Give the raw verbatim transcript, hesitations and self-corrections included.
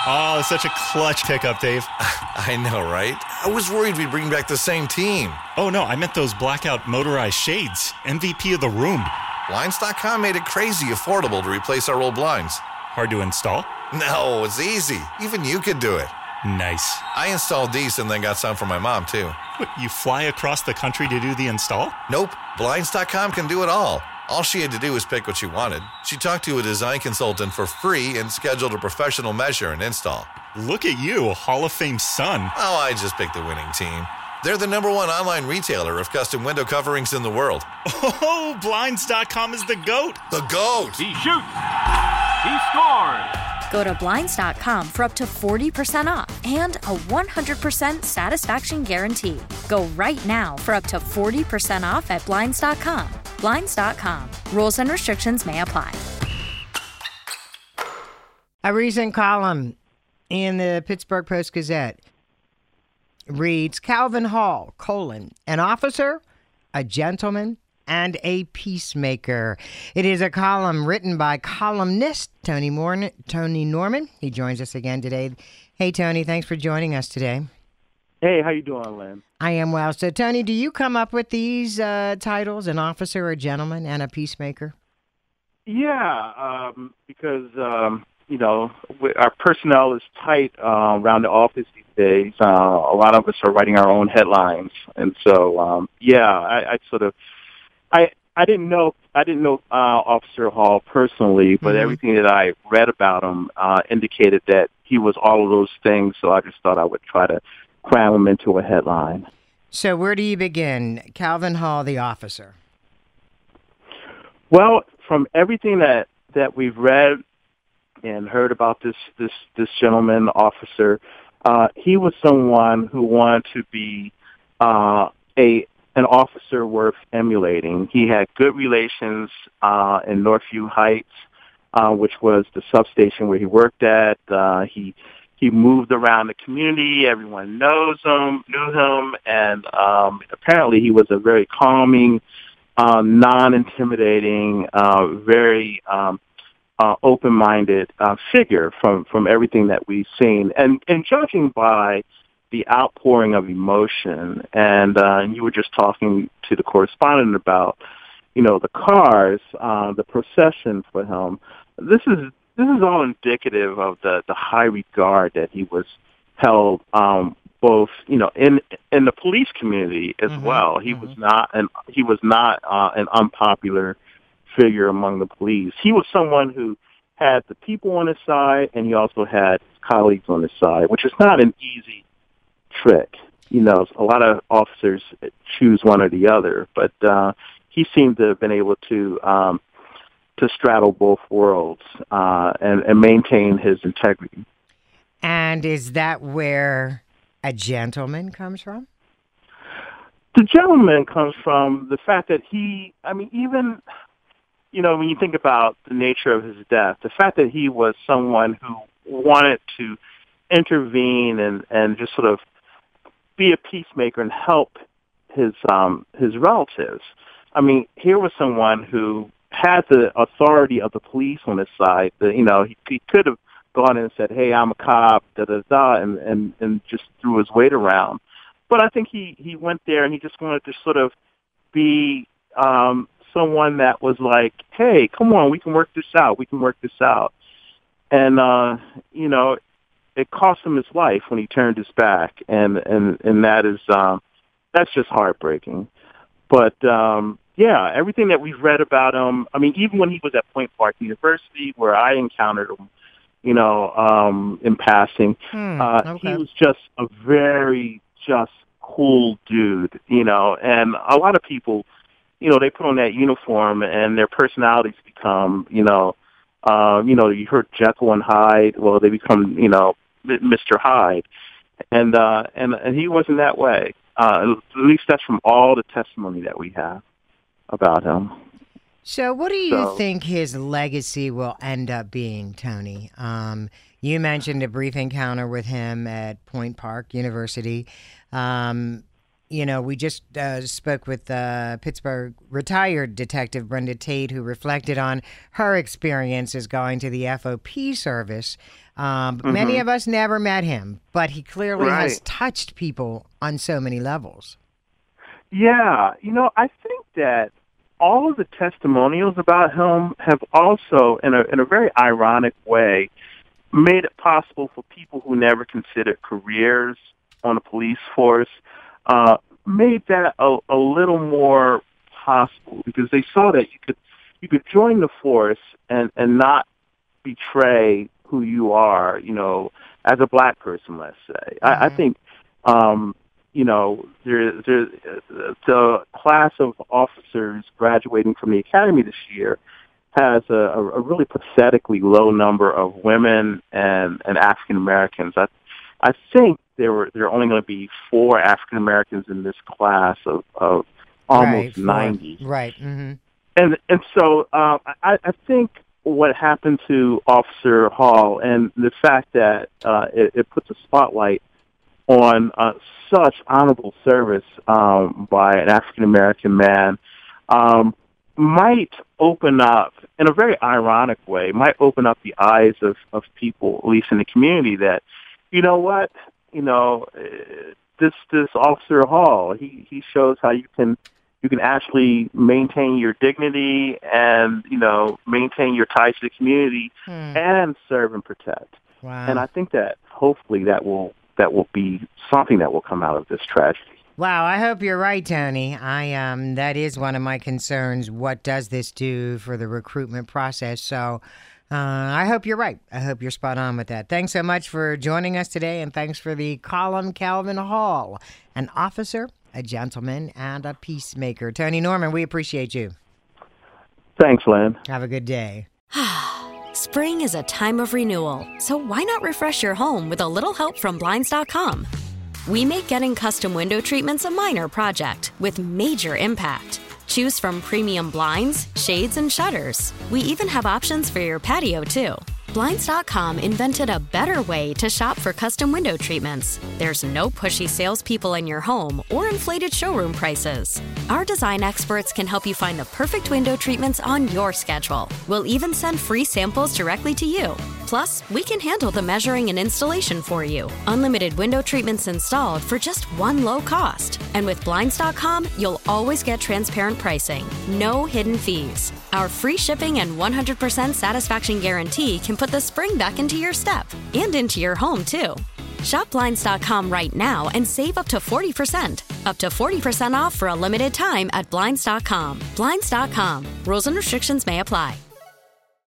Oh, such a clutch pickup, Dave. I know, right? I was worried we'd bring back the same team. Oh, no, I meant those blackout motorized shades. M V P of the room. Blinds dot com made it crazy affordable to replace our old blinds. Hard to install? No, it's easy. Even you could do it. Nice. I installed these and then got some for my mom, too. What, you fly across the country to do the install? Nope. Blinds dot com can do it all. All she had to do was pick what she wanted. She talked to a design consultant for free and scheduled a professional measure and install. Look at you, a Hall of Fame son. Oh, I just picked the winning team. They're the number one online retailer of custom window coverings in the world. Oh, Blinds dot com is the GOAT. The GOAT! He shoots. He scores. Go to Blinds dot com for up to forty percent off and a one hundred percent satisfaction guarantee. Go right now for up to forty percent off at Blinds dot com. Blinds dot com. Rules and restrictions may apply. A recent column in the Pittsburgh Post-Gazette reads, Calvin Hall, colon, an officer, a gentleman, and a peacemaker. It is a column written by columnist Tony Morn- Tony Norman. He joins us again today. Hey, Tony, thanks for joining us today. Hey, how you doing, Lynn? I am well. So, Tony, do you come up with these uh, titles, an officer, a gentleman, and a peacemaker? Yeah, um, because, um, you know, we, our personnel is tight uh, around the office these days. Uh, a lot of us are writing our own headlines. And so, um, yeah, I, I sort of, I I didn't know, I didn't know uh, Officer Hall personally, but mm-hmm. everything that I read about him uh, indicated that he was all of those things. So I just thought I would try to cram him into a headline. So where do you begin? Calvin Hall, the officer. Well, from everything that, that we've read and heard about this, this, this gentleman officer, uh, he was someone who wanted to be uh, a an officer worth emulating. He had good relations uh, in Northview Heights, uh, which was the substation where he worked at. Uh, he He moved around the community. Everyone knows him, knew him, and um, apparently he was a very calming, uh, non-intimidating, uh, very um, uh, open-minded uh, figure from, from everything that we've seen. And, and judging by the outpouring of emotion, and uh, you were just talking to the correspondent about, you know, the cars, uh, the procession for him. This is This is all indicative of the, the high regard that he was held, um, both you know in in the police community as mm-hmm. well. He mm-hmm. was not an he was not uh, an unpopular figure among the police. He was someone who had the people on his side, and he also had colleagues on his side, which is not an easy trick. You know, a lot of officers choose one or the other, but uh, he seemed to have been able to. Um, to straddle both worlds uh, and, and maintain his integrity. And is that where a gentleman comes from? The gentleman comes from the fact that he, I mean, even, you know, when you think about the nature of his death, the fact that he was someone who wanted to intervene and, and just sort of be a peacemaker and help his um, his relatives. I mean, here was someone who had the authority of the police on his side. The, you know, he, he could have gone in and said, "Hey, I'm a cop," da da da, and and and just threw his weight around. But I think he he went there and he just wanted to sort of be um, someone that was like, "Hey, come on, we can work this out. We can work this out." And uh, you know, it cost him his life when he turned his back, and and and that is um, that's just heartbreaking. But um, yeah, everything that we've read about him, I mean, even when he was at Point Park University, where I encountered him, you know, um, in passing, hmm, uh, okay. he was just a very just cool dude, you know, and a lot of people, you know, they put on that uniform and their personalities become, you know, uh, you know, you heard Jekyll and Hyde, well, they become, you know, Mister Hyde. And, uh, and, and he wasn't that way. Uh, at least that's from all the testimony that we have about him. So what do you so, think his legacy will end up being, Tony? Um, you mentioned a brief encounter with him at Point Park University. Um, you know, we just uh, spoke with uh, Pittsburgh retired detective Brenda Tate, who reflected on her experiences going to the F O P service. Um, mm-hmm. Many of us never met him, but he clearly right. has touched people on so many levels. Yeah, you know, I think that all of the testimonials about him have also, in a in a very ironic way, made it possible for people who never considered careers on the police force, uh, made that a, a little more possible, because they saw that you could you could join the force and, and not betray who you are, you know, as a black person, let's say. Mm-hmm. I, I think, um, you know, there, there, the class of officers graduating from the academy this year has a, a really pathetically low number of women and, and African Americans. I, I think there were there are only going to be four African Americans in this class of, of almost right, ninety. Right. Mm-hmm. And and so uh, I, I think what happened to Officer Hall and the fact that uh, it, it puts a spotlight on uh, such honorable service um, by an African American man um, might open up, in a very ironic way, might open up the eyes of, of people, at least in the community, that, you know what, you know, this this Officer Hall, he, he shows how you can you can actually maintain your dignity and, you know, maintain your ties to the community hmm. and serve and protect. Wow. And I think that hopefully that will that will be something that will come out of this tragedy. Wow, I hope you're right, Tony. I um, that is one of my concerns. What does this do for the recruitment process? So uh, I hope you're right. I hope you're spot on with that. Thanks so much for joining us today, and thanks for the column, Calvin Hall, an officer, a gentleman, and a peacemaker. Tony Norman, we appreciate you. Thanks, Len. Have a good day. Spring is a time of renewal, so why not refresh your home with a little help from Blinds dot com? We make getting custom window treatments a minor project with major impact. Choose from premium blinds, shades, and shutters. We even have options for your patio, too. Blinds dot com invented a better way to shop for custom window treatments. There's no pushy salespeople in your home or inflated showroom prices. Our design experts can help you find the perfect window treatments on your schedule. We'll even send free samples directly to you. Plus, we can handle the measuring and installation for you. Unlimited window treatments installed for just one low cost. And with Blinds dot com, you'll always get transparent pricing. No hidden fees. Our free shipping and one hundred percent satisfaction guarantee can put the spring back into your step and into your home, too. Shop Blinds dot com right now and save up to forty percent. Up to forty percent off for a limited time at Blinds dot com. Blinds dot com. Rules and restrictions may apply.